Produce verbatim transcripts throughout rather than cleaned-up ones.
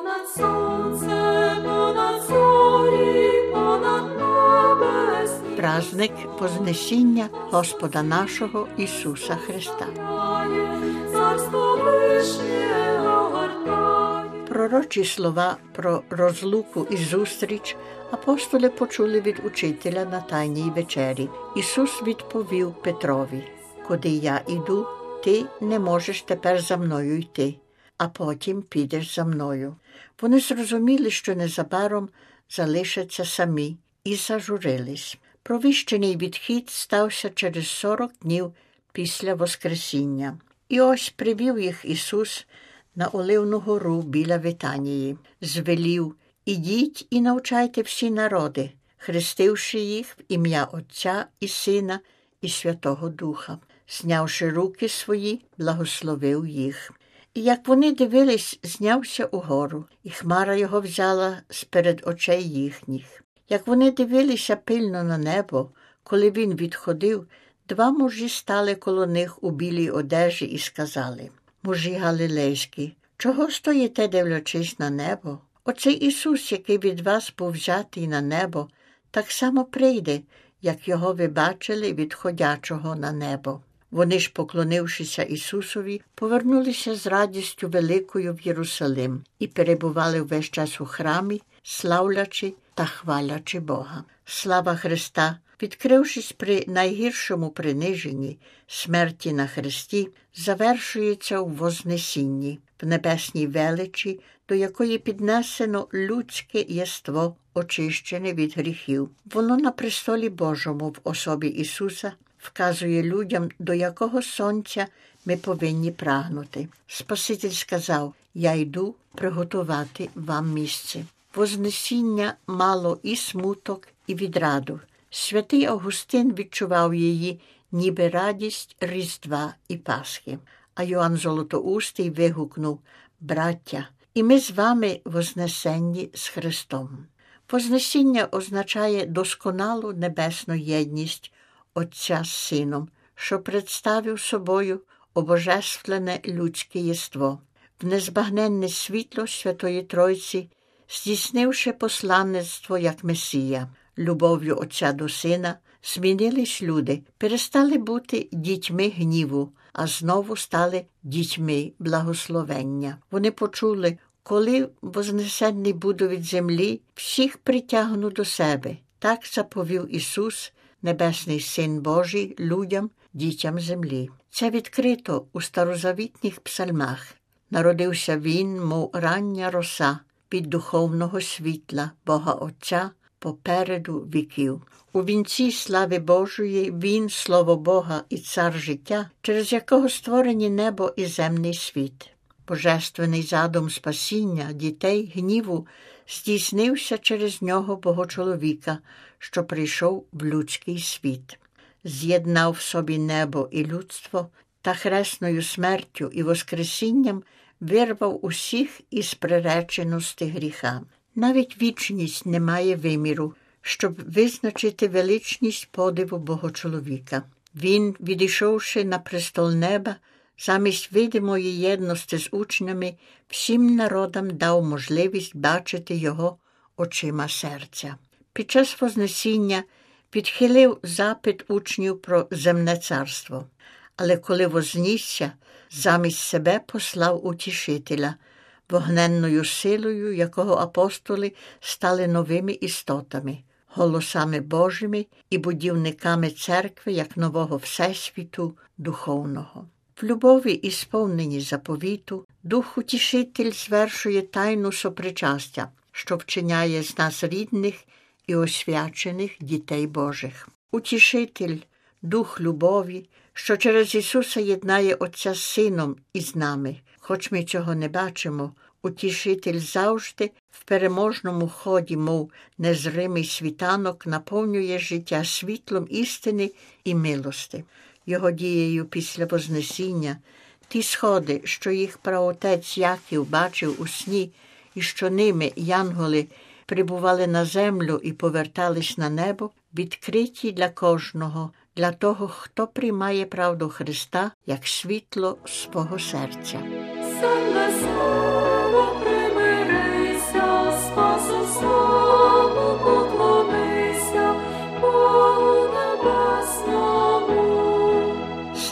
Понад сонце, понад зорі, понад небесні. Праздник Вознесіння Господа нашого Ісуса Христа. Царство вишнє огортає. Пророчі слова про розлуку і зустріч апостоли почули від учителя на Тайній вечері. Ісус відповів Петрові: «Куди я іду, ти не можеш тепер за мною йти, а потім підеш за мною». Вони зрозуміли, що незабаром залишаться самі, і зажурились. Провіщений відхід стався через сорок днів після Воскресіння. І ось привів їх Ісус на Оливну гору біля Витанії. Звелів: «Ідіть і навчайте всі народи, хрестивши їх в ім'я Отця і Сина і Святого Духа». Знявши руки свої, благословив їх. І як вони дивились, знявся угору, і хмара його взяла з-перед очей їхніх. Як вони дивилися пильно на небо, коли він відходив, два мужі стали коло них у білій одежі і сказали: «Мужі галілейські, чого стоїте, дивлячись на небо? Оцей Ісус, який від вас був взятий на небо, так само прийде, як його ви бачили відходячого на небо». Вони ж, поклонившися Ісусові, повернулися з радістю великою в Єрусалим і перебували весь час у храмі, славлячи та хвалячи Бога. Слава Христа, відкрившись при найгіршому приниженні, смерті на хресті, завершується у Вознесінні, в небесній величі, до якої піднесено людське єство, очищене від гріхів. Воно на престолі Божому в особі Ісуса вказує людям, до якого сонця ми повинні прагнути. Спаситель сказав: «Я йду приготувати вам місце». Вознесіння мало і смуток, і відраду. Святий Августин відчував її, ніби радість Різдва і Пасхи. А Йоанн Золотоустий вигукнув: «Браття, і ми з вами вознесенні з Христом». Вознесіння означає досконалу небесну єдність Отця з Сином, що представив собою обожественне людське єство. В незбагненне світло Святої Тройці, здійснивши посланництво як Месія, любов'ю Отця до Сина, змінились люди, перестали бути дітьми гніву, а знову стали дітьми благословення. Вони почули: «Коли вознесений буду від землі, всіх притягну до себе». Так заповів Ісус, Небесний Син Божий, людям, дітям землі. Це відкрито у старозавітніх псалмах. Народився Він, мов рання роса, від духовного світла Бога Отця попереду віків. У вінці слави Божої Він, Слово Бога і Цар життя, через якого створені небо і земний світ. Божественний задум спасіння дітей гніву здійснився через нього Богочоловіка, що прийшов в людський світ. З'єднав в собі небо і людство та хресною смертю і воскресінням вирвав усіх із приреченості гріха. Навіть вічність не має виміру, щоб визначити величність подиву Богочоловіка. Він, відійшовши на престол неба, замість видимої єдності з учнями, всім народам дав можливість бачити його очима серця. Під час Вознесіння відхилив запит учнів про земне царство, але коли вознісся, замість себе послав утішителя, вогненною силою якого апостоли стали новими істотами, голосами Божими і будівниками церкви як нового всесвіту духовного. В любові і сповненні заповіту Дух-Утішитель звершує тайну сопричастя, що вчиняє з нас рідних і освячених дітей Божих. Утішитель – Дух любові, що через Ісуса єднає Отця з Сином і з нами. Хоч ми цього не бачимо, Утішитель завжди в переможному ході, мов незримий світанок, наповнює життя світлом істини і милости. Його дією після Вознесіння ті сходи, що їх праотець Яків бачив у сні, і що ними янголи прибували на землю і повертались на небо, відкриті для кожного, для того, хто приймає правду Христа як світло свого серця. Саме слово примирення.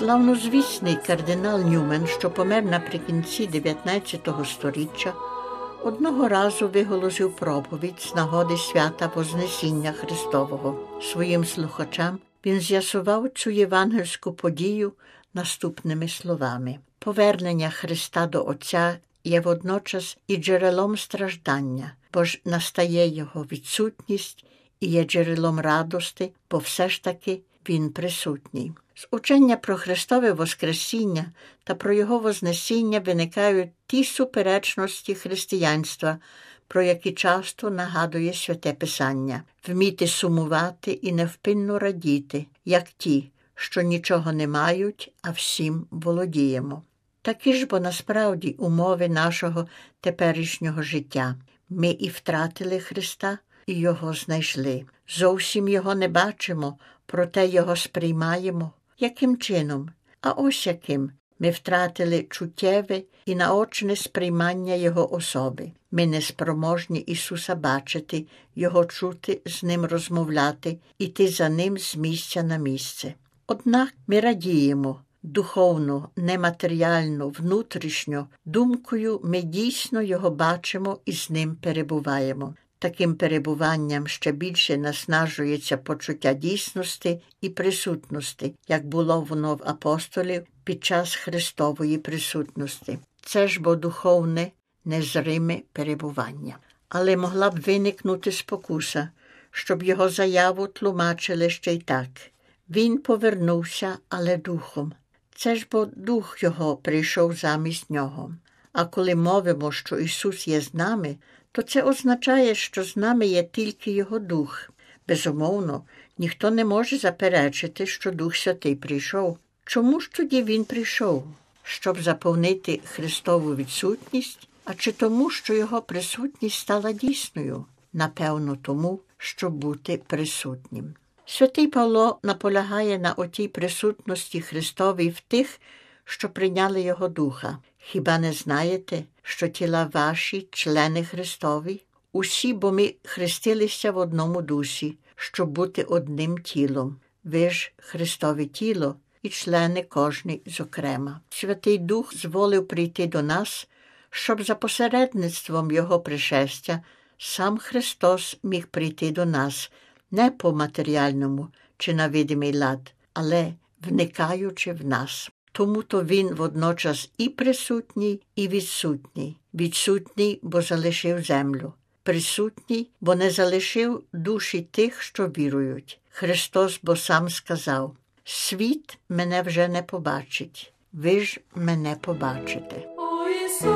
Славнозвісний кардинал Ньюмен, що помер наприкінці дев'ятнадцятого сторіччя, одного разу виголосив проповідь з нагоди свята Вознесіння Христового. Своїм слухачам він з'ясував цю євангельську подію наступними словами. Повернення Христа до Отця є водночас і джерелом страждання, бо ж настає його відсутність і є джерелом радости, бо все ж таки він присутній. З учення про Христове Воскресіння та про Його Вознесіння виникають ті суперечності християнства, про які часто нагадує Святе Писання. Вміти сумувати і невпинно радіти, як ті, що нічого не мають, а всім володіємо. Такі ж бо насправді умови нашого теперішнього життя. Ми і втратили Христа, і Його знайшли. Зовсім Його не бачимо, проте Його сприймаємо. Яким чином? А ось яким. Ми втратили чуттєве і наочне сприймання Його особи. Ми не спроможні Ісуса бачити, Його чути, з Ним розмовляти, іти за Ним з місця на місце. Однак ми радіємо. Духовно, нематеріально, внутрішньо, думкою ми дійсно Його бачимо і з Ним перебуваємо. Таким перебуванням ще більше наснажується почуття дійсності і присутності, як було воно в апостолів під час Христової присутності. Це ж бо духовне, незриме перебування. Але могла б виникнути спокуса, щоб його заяву тлумачили ще й так. Він повернувся, але духом. Це ж бо дух його прийшов замість нього. А коли мовимо, що Ісус є з нами, то це означає, що з нами є тільки Його Дух. Безумовно, ніхто не може заперечити, що Дух Святий прийшов. Чому ж тоді Він прийшов? Щоб заповнити Христову відсутність? А чи тому, що Його присутність стала дійсною? Напевно, тому, щоб бути присутнім. Святий Павло наполягає на отій присутності Христовій в тих, що прийняли Його Духа. Хіба не знаєте, що тіла ваші – члени Христові? Усі, бо ми хрестилися в одному дусі, щоб бути одним тілом. Ви ж Христове тіло і члени кожний зокрема. Святий Дух зволив прийти до нас, щоб за посередництвом Його пришестя сам Христос міг прийти до нас, не по матеріальному чи на видимий лад, але вникаючи в нас. Тому-то Він водночас і присутній, і відсутній. Відсутній, бо залишив землю. Присутній, бо не залишив душі тих, що вірують. Христос бо сам сказав: «Світ мене вже не побачить, ви ж мене побачите». О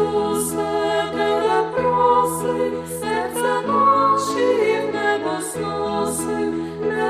Ісусе, тебе просим, серце наші в небо сносим,